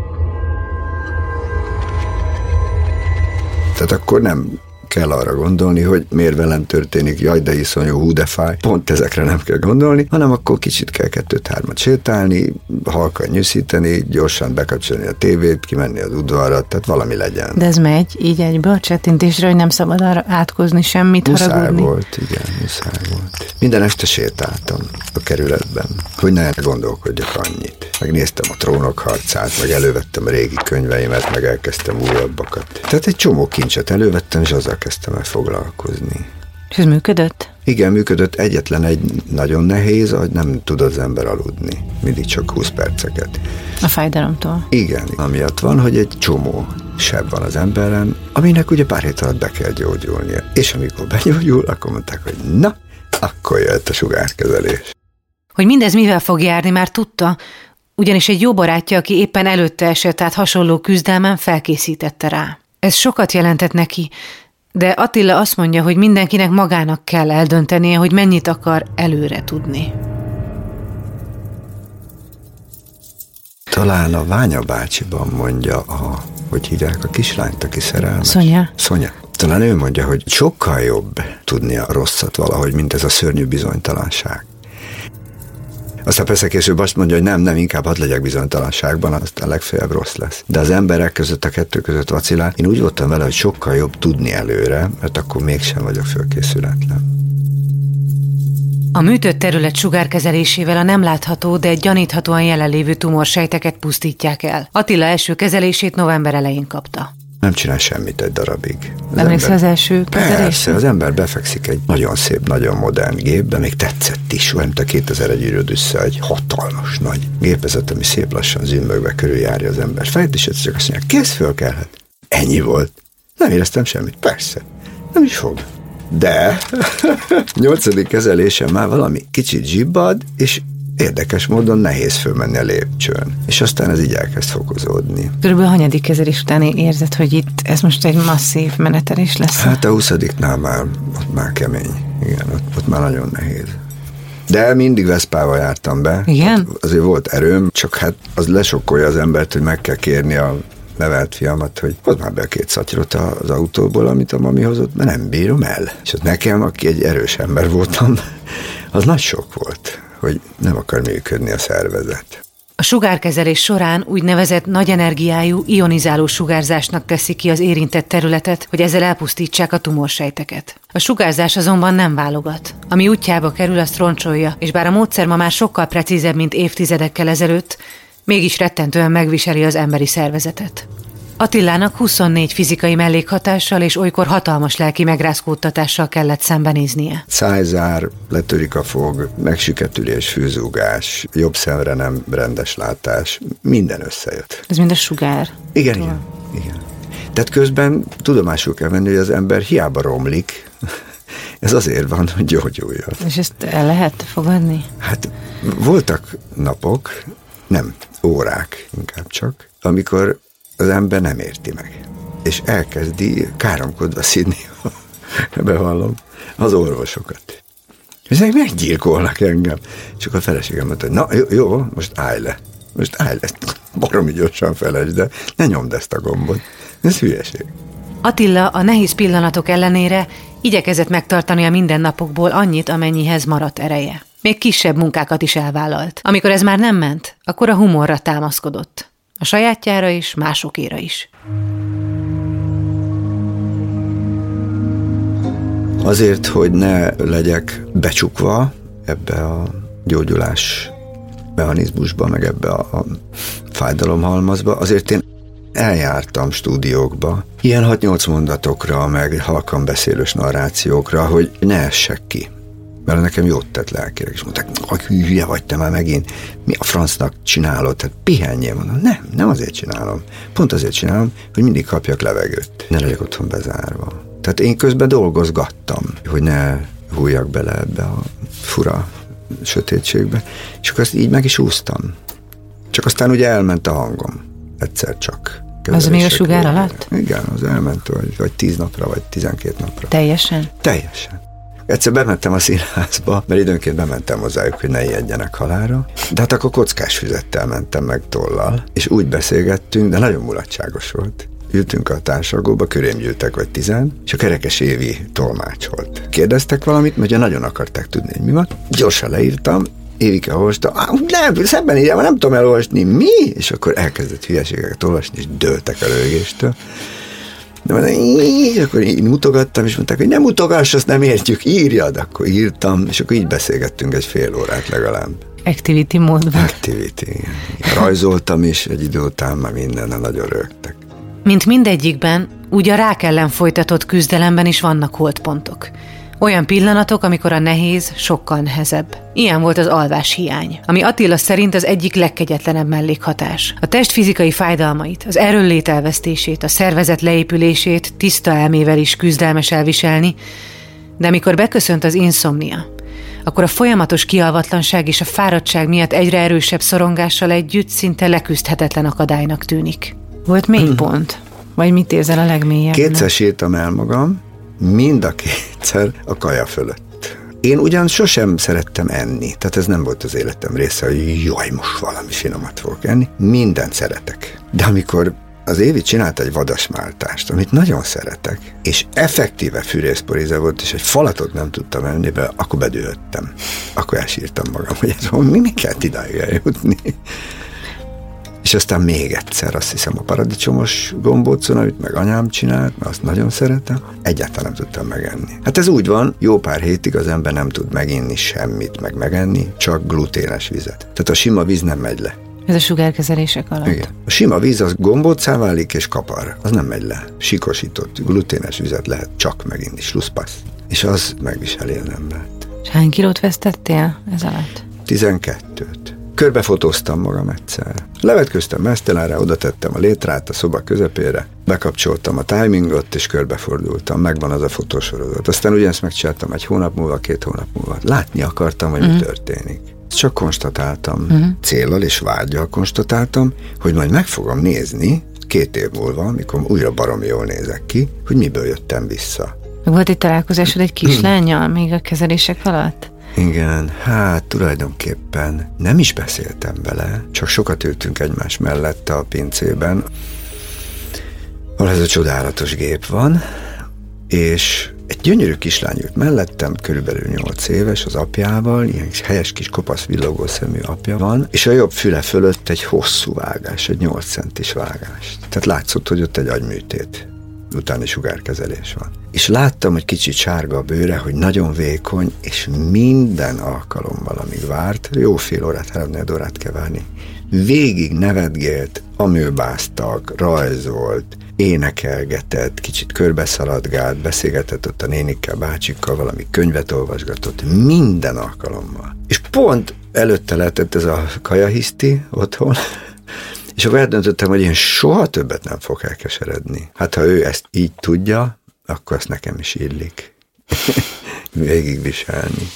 Tehát akkor nem kell arra gondolni, hogy miért velem történik, jaj, de iszonyú, hú, de fáj. Pont ezekre nem kell gondolni, hanem akkor kicsit kell 2-3-at sétálni, halkan nyűszíteni, gyorsan bekapcsolni a tévét, kimenni az udvarra, tehát valami legyen. De ez megy így egyből a csettintésre, hogy nem szabad arra átkozni semmit, haragudni? Muszáj volt. Minden este sétáltam a kerületben, hogy ne gondolkodjak annyit. Megnéztem a Trónok harcát, meg elővettem a régi könyveimet, meg elkezdtem újabbakat. Tehát egy csomó kincset elővettem, és azzal kezdtem el foglalkozni. És ez működött? Igen, működött. Egyetlen egy nagyon nehéz, hogy nem tud az ember aludni. Mindig csak 20 perceket. A fájdalomtól? Igen. Amiatt van, hogy egy csomó seb van az emberen, aminek ugye pár hét alatt be kell gyógyulnia. És amikor begyógyul, akkor mondták, hogy na, akkor jött a sugárkezelés. Hogy mindez mivel fog járni, már tudta, ugyanis egy jó barátja, aki éppen előtte esett át hasonló küzdelmen, felkészítette rá. Ez sokat jelentett neki, de Attila azt mondja, hogy mindenkinek magának kell eldöntenie, hogy mennyit akar előre tudni. Talán a Ványa bácsiban mondja, hogy hívják a kislányt, aki szerelmes? Szonya. Talán ő mondja, hogy sokkal jobb tudni a rosszat valahogy, mint ez a szörnyű bizonytalanság. Aztán persze később azt mondja, hogy nem, inkább hadd legyek bizonytalanságban, aztán legfeljebb rossz lesz. De az emberek között, a kettő között vacilál, én úgy voltam vele, hogy sokkal jobb tudni előre, mert akkor mégsem vagyok fölkészületlen. A műtött terület sugárkezelésével a nem látható, de gyaníthatóan jelenlévő tumorsejteket pusztítják el. Attila első kezelését november elején kapta. Nem csinál semmit egy darabig. Emlékszel az első kezelésre? Persze, az ember befekszik egy nagyon szép, nagyon modern gépbe, még tetszett is, olyan, mint a 2001 írőd össze egy hatalmas nagy gépezet, ami szép lassan zümmögve körüljárja az ember fejt, és csak azt mondja, kész, fölkelhet. Ennyi volt. Nem éreztem semmit, persze. Nem is fog. De 8. kezelésen már valami kicsit zsibbad, és érdekes módon nehéz fölmenni a lépcsőn. És aztán ez így elkezd fokozódni. Körülbelül hanyadik kezelés után érzed, hogy itt ez most egy masszív menetelés lesz? Hát a 20-nál ott már kemény. Igen, ott már nagyon nehéz. De mindig Veszpával jártam be. Igen? Azért volt erőm, csak hát az lesokkolja az embert, hogy meg kell kérni a nevelt fiamat, hogy hozd már be a 2 szatyrot az autóból, amit a mami hozott, mert nem bírom el. És ott nekem, aki egy erős ember voltam, az nagy sok volt, hogy nem akar működni a szervezet. A sugárkezelés során úgynevezett nagy energiájú, ionizáló sugárzásnak teszi ki az érintett területet, hogy ezzel elpusztítsák a tumorsejteket. A sugárzás azonban nem válogat. Ami útjába kerül, azt roncsolja, és bár a módszer ma már sokkal precízebb, mint évtizedekkel ezelőtt, mégis rettentően megviseli az emberi szervezetet. Attilának 24 fizikai mellékhatással és olykor hatalmas lelki megrázkódtatással kellett szembenéznie. Szájzár, letörik a fog, megsüketülés, fűzúgás, jobb szemre nem rendes látás, minden összejött. Ez mind a sugár? Igen. Tehát közben tudomásul kell venni, hogy az ember hiába romlik, ez azért van, hogy gyógyuljon. És ezt el lehet fogadni? Hát voltak napok, nem, órák inkább csak, amikor az ember nem érti meg. És elkezdi káromkodva szidni, bevallom, az orvosokat. És meggyilkolnak engem. És akkor a feleségem mondta, hogy na jó, most állj le. Baromi gyorsan felejtsd, de ne nyomd ezt a gombot. Ez hülyeség. Attila a nehéz pillanatok ellenére igyekezett megtartani a mindennapokból annyit, amennyihez maradt ereje. Még kisebb munkákat is elvállalt. Amikor ez már nem ment, akkor a humorra támaszkodott. A sajátjára is, másokéra is. Azért, hogy ne legyek becsukva ebbe a gyógyulás mechanizmusba, meg ebbe a fájdalomhalmazba, azért én eljártam stúdiókba, ilyen 6-8 mondatokra, meg halkan beszélős narrációkra, hogy ne essek ki. Mert nekem jót tett lelkileg, és mondták, hogy hülye vagy te már megint, mi a francnak csinálod, tehát pihenjél, mondom, nem azért csinálom, pont azért csinálom, hogy mindig kapjak levegőt, ne legyek otthon bezárva. Tehát én közben dolgozgattam, hogy ne hújjak bele ebbe a fura sötétségbe, és akkor ezt így meg is úsztam. Csak aztán ugye elment a hangom, egyszer csak. Az még a sugár alatt? Igen, az elment, vagy 10 napra, vagy 12 napra. Teljesen? Teljesen. Egyszer bementem a színházba, mert időnként bementem hozzájuk, hogy ne ijedjenek halálra. De hát akkor kockás füzettel mentem meg tollal, és úgy beszélgettünk, de nagyon mulatságos volt. Ültünk a társalgóba, körém gyűltek vagy 10, és a Kerekes Évi tolmácsolt. Kérdeztek valamit, mert nagyon akarták tudni, hogy mi van. Gyorsan leírtam, Évike olvasta, nem, szemben írjál, nem tudom elolvasni, mi? És akkor elkezdett hülyeségeket olvasni, és dőltek a rögéstől. És akkor így mutogattam, és mondták, hogy nem mutogass, azt nem értjük, írjad. Akkor írtam, és akkor így beszélgettünk egy fél órát legalább. Activity módban. Activity, igen. Rajzoltam is, egy idő után már mindennel nagyon rögtek. Mint mindegyikben, úgy a rák ellen folytatott küzdelemben is vannak holdpontok. Olyan pillanatok, amikor a nehéz sokkal nehezebb. Ilyen volt az alváshiány, ami Attila szerint az egyik legkegyetlenebb mellékhatás. A test fizikai fájdalmait, az erőllét elvesztését, a szervezet leépülését tiszta elmével is küzdelmes elviselni, de amikor beköszönt az inszomnia, akkor a folyamatos kialvatlanság és a fáradtság miatt egyre erősebb szorongással együtt szinte leküzdhetetlen akadálynak tűnik. Volt mélypont? Vagy mit érzel a legmélyebben? Kétszer sírtam el magam, mind a kétszer a kaja fölött. Én ugyan sosem szerettem enni, tehát ez nem volt az életem része, hogy jaj, most valami finomat fogok enni. Mindent szeretek. De amikor az Évi csinált egy vadasmáltást, amit nagyon szeretek, és effektíve fűrészporíze volt, és egy falatot nem tudtam enni be, akkor bedőltem. Akkor elsírtam magam, hogy ez mi kell idáig eljutni. És aztán még egyszer, azt hiszem, a paradicsomos gombócon, amit meg anyám csinált, mert azt nagyon szeretem, egyáltalán nem tudtam megenni. Hát ez úgy van, jó pár hétig az ember nem tud meginni semmit, meg megenni, csak gluténes vizet. Tehát a sima víz nem megy le. Ez a sugárkezelések alatt? Igen. A sima víz az gombóccá válik és kapar, az nem megy le. Sikosított gluténes vizet lehet csak meginni, slusszpassz. És az megviseli az embert. És hány kilót vesztettél ez alatt? 12-t. Körbefotóztam magam egyszer. Levetköztem mesztelenre, oda tettem a létrát a szoba közepére, bekapcsoltam a timingot, és körbefordultam. Megvan az a fotósorozat. Aztán ugyanezt megcsináltam 1 hónap múlva, 2 hónap múlva. Látni akartam, hogy mi történik. Csak konstatáltam, céllal és vággyal konstatáltam, hogy majd meg fogom nézni 2 év múlva, amikor újra baromi jól nézek ki, hogy miből jöttem vissza. Volt egy találkozásod egy kislánnyal még a kezelések alatt? Igen, hát tulajdonképpen nem is beszéltem vele, csak sokat ültünk egymás mellett a pincében, ahol ez a csodálatos gép van, és egy gyönyörű kislány ült mellettem, körülbelül 8 éves, az apjával, ilyen helyes kis kopasz villogó szemű apja van, és a jobb füle fölött egy hosszú vágás, egy 8 centis vágás. Tehát látszott, hogy ott egy agyműtét utáni sugárkezelés van. És láttam, hogy kicsit sárga a bőre, hogy nagyon vékony, és minden alkalommal, amíg várt, jó fél órát, 3-4 órát kell várni, végig nevetgélt, amőbáztak, rajzolt, énekelgetett, kicsit körbeszaladgált, beszélgetett ott a nénikkel, bácsikkal, valami könyvet olvasgatott, minden alkalommal. És pont előtte lehetett ez a kajahiszti otthon, és akkor eldöntöttem, hogy én soha többet nem fogok elkeseredni. Hát ha ő ezt így tudja, akkor ezt nekem is illik végigviselni.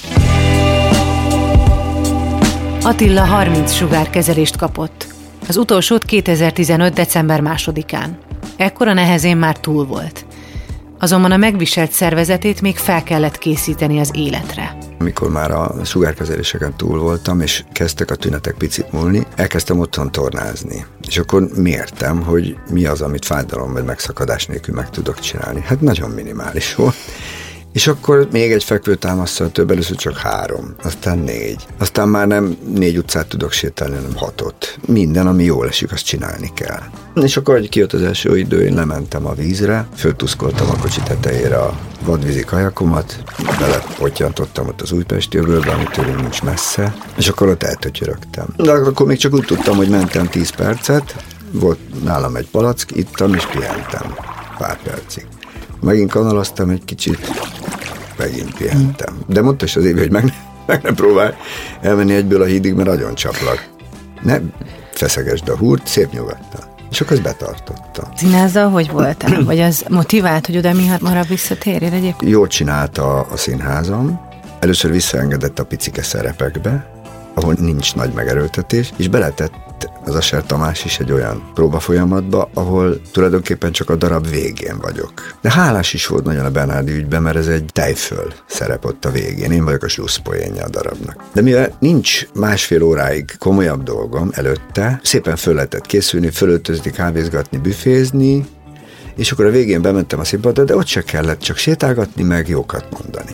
Attila 30 sugárkezelést kapott. Az utolsót 2015. december 2-án. Ekkor a nehezén már túl volt. Azonban a megviselt szervezetét még fel kellett készíteni az életre. Amikor már a sugárkezeléseken túl voltam, és kezdtek a tünetek picit múlni, elkezdtem otthon tornázni. És akkor mértem, hogy mi az, amit fájdalom vagy megszakadás nélkül meg tudok csinálni. Hát nagyon minimális volt. És akkor még egy fekvőtámasszal több, először csak 3, aztán 4. Aztán már nem 4 utcát tudok sétálni, hanem 6-ot. Minden, ami jól esik, azt csinálni kell. És akkor, hogy kijött az első idő, én lementem a vízre, föltuszkoltam a kocsi tetejére a vadvízi kajakomat, belepotyantottam ott az Újpesti öbölbe, ami tőlünk nincs messze, és akkor ott eltötyörögtem. De akkor még csak úgy tudtam, hogy mentem 10 percet, volt nálam egy palack, ittam és pihentem pár percig. Megint kanalaztam egy kicsit, megint pihentem. De mondta is az Évi, hogy meg ne próbálj elmenni egyből a hídig, mert nagyon csaplak. Ne feszegesd a húrt, szép nyugodtan. És akkor ezt betartottam. Színázzal hogy voltál? Vagy az motivált, hogy oda mihamarabb visszatérjél egyébként? Jól csinálta a színházam. Először visszaengedett a picike szerepekbe, ahol nincs nagy megerőltetés, és beletett az Asser Tamás is egy olyan próbafolyamatba, ahol tulajdonképpen csak a darab végén vagyok. De hálás is volt nagyon a Bernárdi ügyben, mert ez egy tejföl szerep ott a végén. Én vagyok a slusszpoénja a darabnak. De mivel nincs 1,5 óráig komolyabb dolgom előtte, szépen föl lehetett készülni, fölöltözni, kávézgatni, büfézni, és akkor a végén bementem a színpadra, de ott se kellett csak sétálgatni, meg jókat mondani.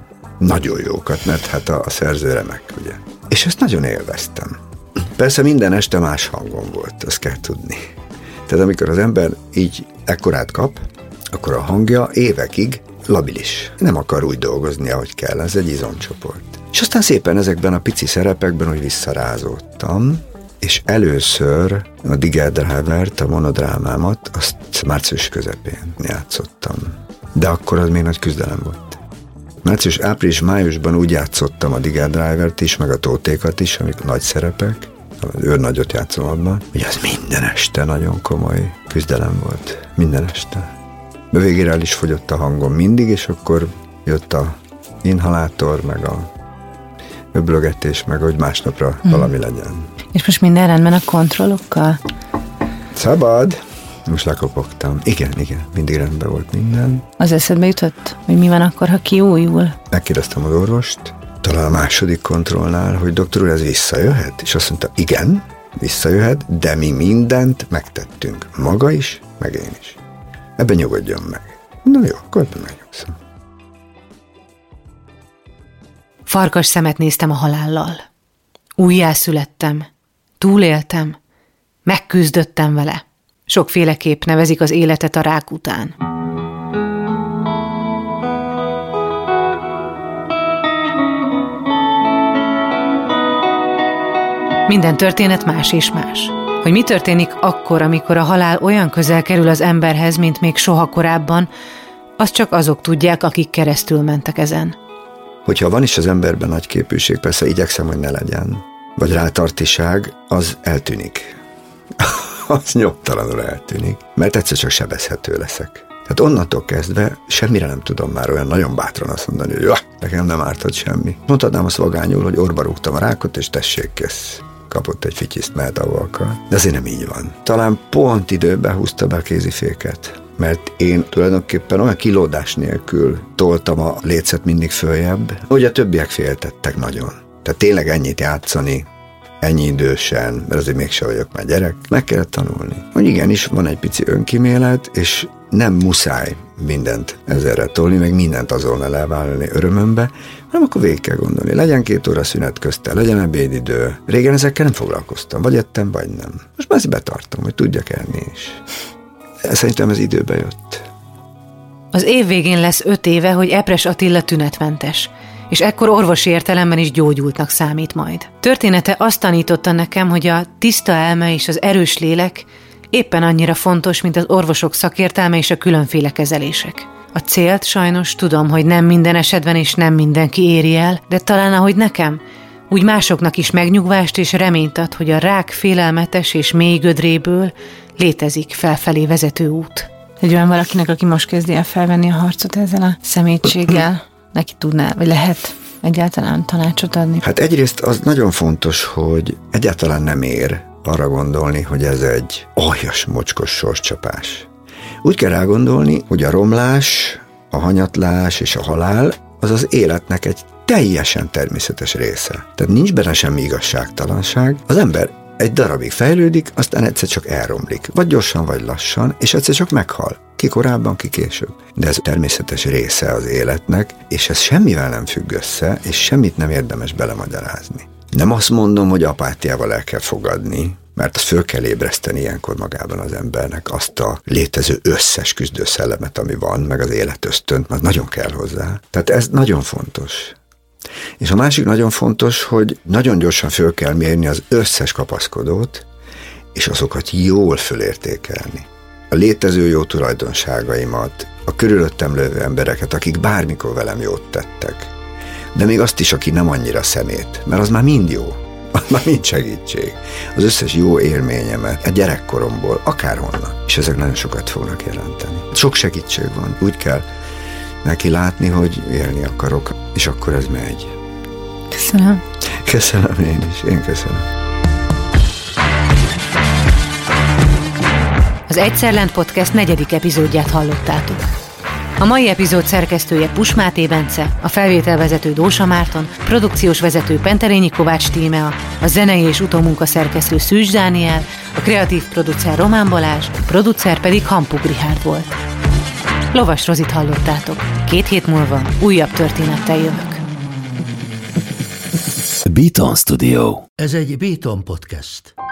Nagyon jókat, mert hát a szerző remek, ugye. És ezt nagyon élveztem. Persze minden este más hangom volt, azt kell tudni. Tehát amikor az ember így ekkorát kap, akkor a hangja évekig labilis. Nem akar úgy dolgozni, ahogy kell, ez egy izomcsoport. És aztán szépen ezekben a pici szerepekben, hogy visszarázódtam, és először a Digger Drivert, a monodrámámat, azt március közepén játszottam. De akkor az még nagy küzdelem volt. Március, április, májusban úgy játszottam a Digger Drivert is, meg a Tótékat is, amik nagy szerepek, az őrnagyot játszom abban, hogy az minden este nagyon komoly küzdelem volt. Minden este. De végére el is fogyott a hangom mindig, és akkor jött a inhalátor, meg a öblögetés, meg hogy másnapra valami legyen. És most minden rendben a kontrollokkal? Szabad. Most lekopogtam. Igen, mindig rendben volt minden. Az eszedbe jutott, hogy mi van akkor, ha kiújul? Megkérdeztem az orvost, talán a második kontrollnál, hogy doktor úr, ez visszajöhet? És azt mondta, igen, visszajöhet, de mi mindent megtettünk. Maga is, meg én is. Ebben nyugodjon meg. Na jó, akkor ebben megnyugszom. Farkas szemet néztem a halállal. Újjászülettem, túléltem, megküzdöttem vele. Sokféleképp nevezik az életet a rák után. Minden történet más és más. Hogy mi történik akkor, amikor a halál olyan közel kerül az emberhez, mint még soha korábban, azt csak azok tudják, akik keresztül mentek ezen. Hogyha van is az emberben nagy képűség, persze igyekszem, hogy ne legyen, vagy rátartiság, az eltűnik. Az nyomtalanul eltűnik, mert egyszer csak sebezhető leszek. Tehát onnantól kezdve semmire nem tudom már olyan nagyon bátran azt mondani, hogy nekem nem ártott semmi. Mondhatnám azt vagányul, hogy orba rúgtam a rákot, és tessék, kész. Kapott egy fityiszt, mehet ahol akar. De azért nem így van. Talán pont időben húzta be a kéziféket, mert én tulajdonképpen olyan kilódás nélkül toltam a lécet mindig följebb, hogy a többiek féltettek nagyon. Tehát tényleg ennyit játszani, ennyi idősen, mert azért mégse vagyok már gyerek, meg kellett tanulni. Hogy igenis van egy pici önkímélet, és nem muszáj mindent ezerre tolni, meg mindent azonnal elvállalni örömömbe, hanem akkor végig kell gondolni. Legyen 2 óra szünet közte, legyen ebédidő. Régen ezekkel nem foglalkoztam, vagy ettem, vagy nem. Most már ezt betartom, hogy tudjak enni is. Szerintem ez időbe jött. Az év végén lesz 5 éve, hogy Epres Attila tünetmentes, és ekkor orvosi értelemben is gyógyultnak számít majd. Története azt tanította nekem, hogy a tiszta elme és az erős lélek éppen annyira fontos, mint az orvosok szakértelme és a különféle kezelések. A célt sajnos tudom, hogy nem minden esetben és nem mindenki éri el, de talán ahogy nekem, úgy másoknak is megnyugvást és reményt ad, hogy a rák félelmetes és mély gödréből létezik felfelé vezető út. Egy olyan valakinek, aki most kezdi el felvenni a harcot ezzel a szemétséggel, neki tudná, vagy lehet egyáltalán tanácsot adni? Hát egyrészt az nagyon fontos, hogy egyáltalán nem ér arra gondolni, hogy ez egy aljas, mocskos sorscsapás. Úgy kell rágondolni, hogy a romlás, a hanyatlás és a halál az az életnek egy teljesen természetes része. Tehát nincs benne semmi igazságtalanság. Az ember egy darabig fejlődik, aztán egyszer csak elromlik. Vagy gyorsan, vagy lassan, és egyszer csak meghal. Ki korábban, ki később. De ez természetes része az életnek, és ez semmivel nem függ össze, és semmit nem érdemes belemagyarázni. Nem azt mondom, hogy apátiával el kell fogadni, mert azt föl kell ébreszteni ilyenkor magában az embernek azt a létező összes küzdőszellemet, ami van, meg az életösztönt, mert nagyon kell hozzá. Tehát ez nagyon fontos. És a másik nagyon fontos, hogy nagyon gyorsan föl kell mérni az összes kapaszkodót, és azokat jól fölértékelni. A létező jó tulajdonságaimat, a körülöttem lévő embereket, akik bármikor velem jót tettek. De még azt is, aki nem annyira szemét, mert az már mind jó, az már mind segítség. Az összes jó élményemet a gyerekkoromból, akárhonnan, és ezek nagyon sokat fognak jelenteni. Sok segítség van, úgy kell neki látni, hogy élni akarok, és akkor ez megy. Köszönöm. Köszönöm én is, én köszönöm. Az Egyszer Lent Podcast 4. epizódját hallottátok. A mai epizód szerkesztője Pus Máté Bence, a felvételvezető Dósa Márton, produkciós vezető Penterényi Kovács Tímea, a zenei és utómunka szerkesztő Szűcs Dániel, a kreatív producer Román Balázs, a producer pedig Hampuk Richárd volt. Lovas Rozit hallottátok. 2 hét múlva újabb történettel jövök. Beaton Studio. Ez egy Beaton Podcast.